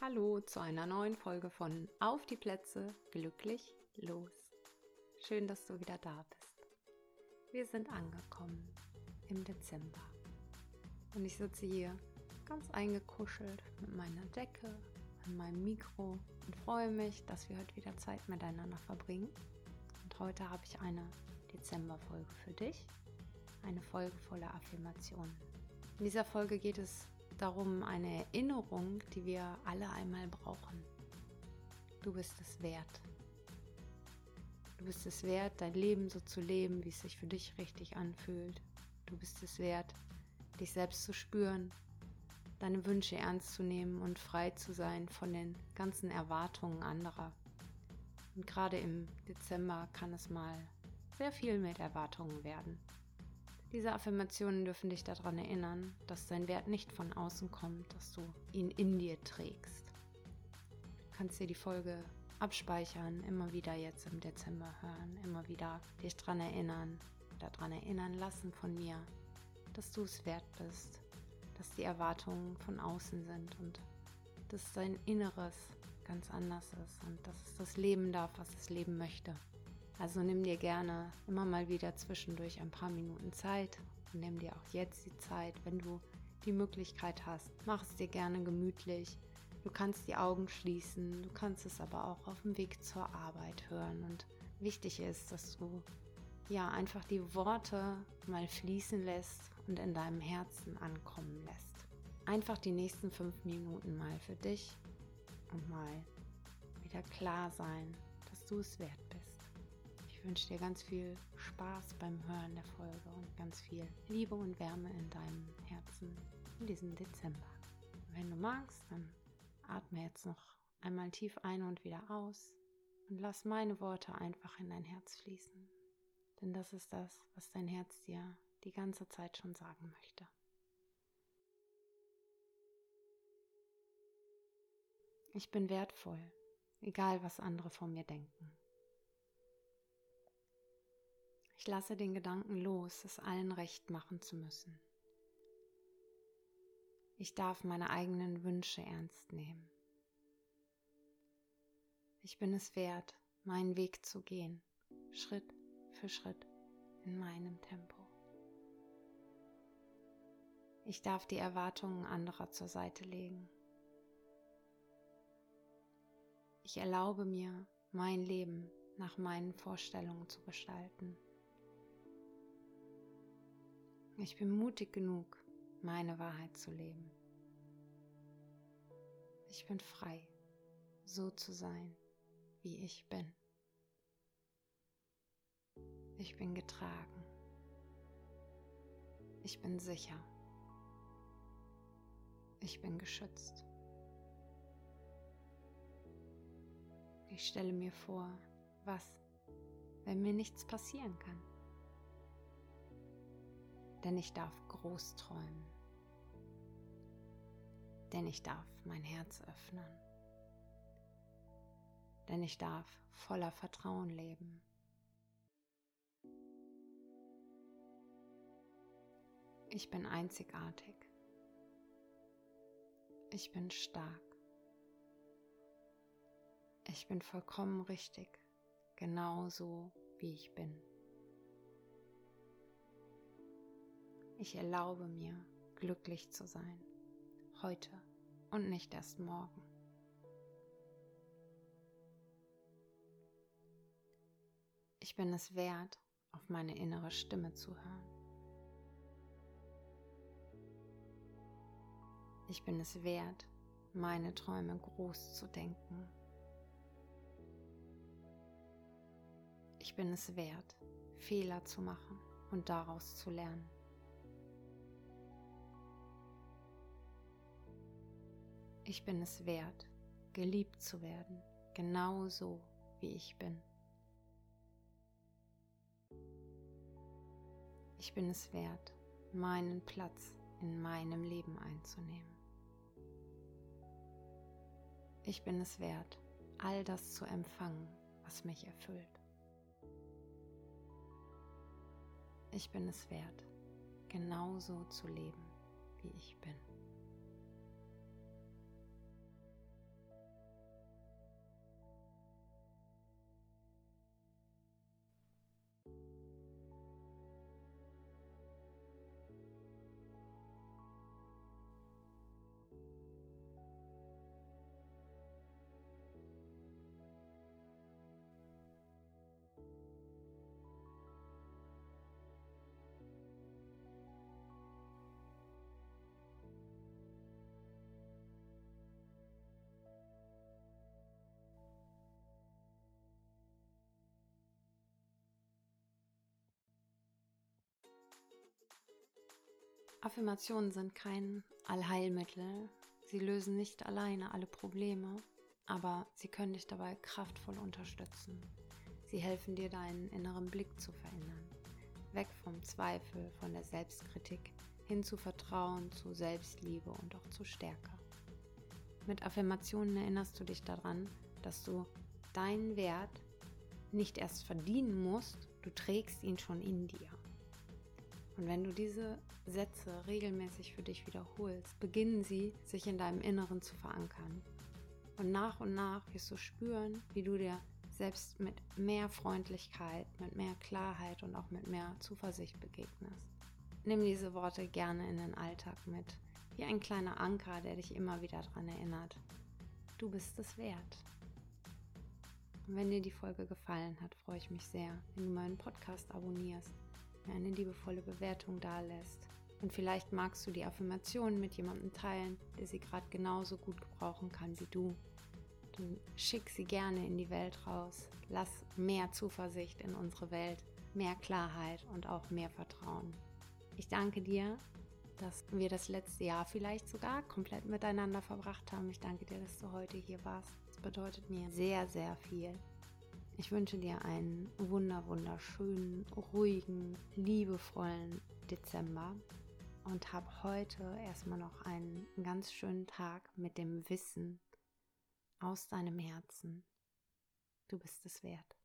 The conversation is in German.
Hallo zu einer neuen Folge von Auf die Plätze, glücklich, los. Schön, dass du wieder da bist. Wir sind angekommen im Dezember und ich sitze hier ganz eingekuschelt mit meiner Decke und meinem Mikro und freue mich, dass wir heute wieder Zeit miteinander verbringen. Und heute habe ich eine Dezemberfolge für dich, eine Folge voller Affirmationen. In dieser Folge geht es darum, eine Erinnerung, die wir alle einmal brauchen. Du bist es wert. Du bist es wert, dein Leben so zu leben, wie es sich für dich richtig anfühlt. Du bist es wert, dich selbst zu spüren, deine Wünsche ernst zu nehmen und frei zu sein von den ganzen Erwartungen anderer. Und gerade im Dezember kann es mal sehr viel mit Erwartungen werden. Diese Affirmationen dürfen dich daran erinnern, dass dein Wert nicht von außen kommt, dass du ihn in dir trägst. Du kannst dir die Folge abspeichern, immer wieder jetzt im Dezember hören, immer wieder dich daran erinnern oder daran erinnern lassen von mir, dass du es wert bist, dass die Erwartungen von außen sind und dass dein Inneres ganz anders ist und dass es das leben darf, was es leben möchte. Also nimm dir gerne immer mal wieder zwischendurch ein paar Minuten Zeit und nimm dir auch jetzt die Zeit, wenn du die Möglichkeit hast. Mach es dir gerne gemütlich. Du kannst die Augen schließen, du kannst es aber auch auf dem Weg zur Arbeit hören. Und wichtig ist, dass du einfach die Worte mal fließen lässt und in deinem Herzen ankommen lässt. Einfach die nächsten 5 Minuten mal für dich und mal wieder klar sein, dass du es wert bist. Ich wünsche dir ganz viel Spaß beim Hören der Folge und ganz viel Liebe und Wärme in deinem Herzen in diesem Dezember. Wenn du magst, dann atme jetzt noch einmal tief ein und wieder aus und lass meine Worte einfach in dein Herz fließen. Denn das ist das, was dein Herz dir die ganze Zeit schon sagen möchte. Ich bin wertvoll, egal was andere von mir denken. Ich lasse den Gedanken los, es allen recht machen zu müssen. Ich darf meine eigenen Wünsche ernst nehmen. Ich bin es wert, meinen Weg zu gehen, Schritt für Schritt in meinem Tempo. Ich darf die Erwartungen anderer zur Seite legen. Ich erlaube mir, mein Leben nach meinen Vorstellungen zu gestalten. Ich bin mutig genug, meine Wahrheit zu leben. Ich bin frei, so zu sein, wie ich bin. Ich bin getragen. Ich bin sicher. Ich bin geschützt. Ich stelle mir vor, was, wenn mir nichts passieren kann. Denn ich darf groß träumen. Denn ich darf mein Herz öffnen. Denn ich darf voller Vertrauen leben. Ich bin einzigartig. Ich bin stark. Ich bin vollkommen richtig, genau so, wie ich bin. Ich erlaube mir, glücklich zu sein, heute und nicht erst morgen. Ich bin es wert, auf meine innere Stimme zu hören. Ich bin es wert, meine Träume groß zu denken. Ich bin es wert, Fehler zu machen und daraus zu lernen. Ich bin es wert, geliebt zu werden, genau so, wie ich bin. Ich bin es wert, meinen Platz in meinem Leben einzunehmen. Ich bin es wert, all das zu empfangen, was mich erfüllt. Ich bin es wert, genauso zu leben, wie ich bin. Affirmationen sind kein Allheilmittel. Sie lösen nicht alleine alle Probleme, aber sie können dich dabei kraftvoll unterstützen. Sie helfen dir, deinen inneren Blick zu verändern. Weg vom Zweifel, von der Selbstkritik, hin zu Vertrauen, zu Selbstliebe und auch zu Stärke. Mit Affirmationen erinnerst du dich daran, dass du deinen Wert nicht erst verdienen musst, du trägst ihn schon in dir. Und wenn du diese Sätze regelmäßig für dich wiederholst, beginnen sie, sich in deinem Inneren zu verankern. Und nach wirst du spüren, wie du dir selbst mit mehr Freundlichkeit, mit mehr Klarheit und auch mit mehr Zuversicht begegnest. Nimm diese Worte gerne in den Alltag mit, wie ein kleiner Anker, der dich immer wieder daran erinnert. Du bist es wert. Und wenn dir die Folge gefallen hat, freue ich mich sehr, wenn du meinen Podcast abonnierst, mir eine liebevolle Bewertung dalässt. Und vielleicht magst du die Affirmationen mit jemandem teilen, der sie gerade genauso gut gebrauchen kann wie du. Dann schick sie gerne in die Welt raus. Lass mehr Zuversicht in unsere Welt, mehr Klarheit und auch mehr Vertrauen. Ich danke dir, dass wir das letzte Jahr vielleicht sogar komplett miteinander verbracht haben. Ich danke dir, dass du heute hier warst. Das bedeutet mir sehr, sehr viel. Ich wünsche dir einen wunderschönen, ruhigen, liebevollen Dezember und hab heute erstmal noch einen ganz schönen Tag mit dem Wissen aus deinem Herzen. Du bist es wert.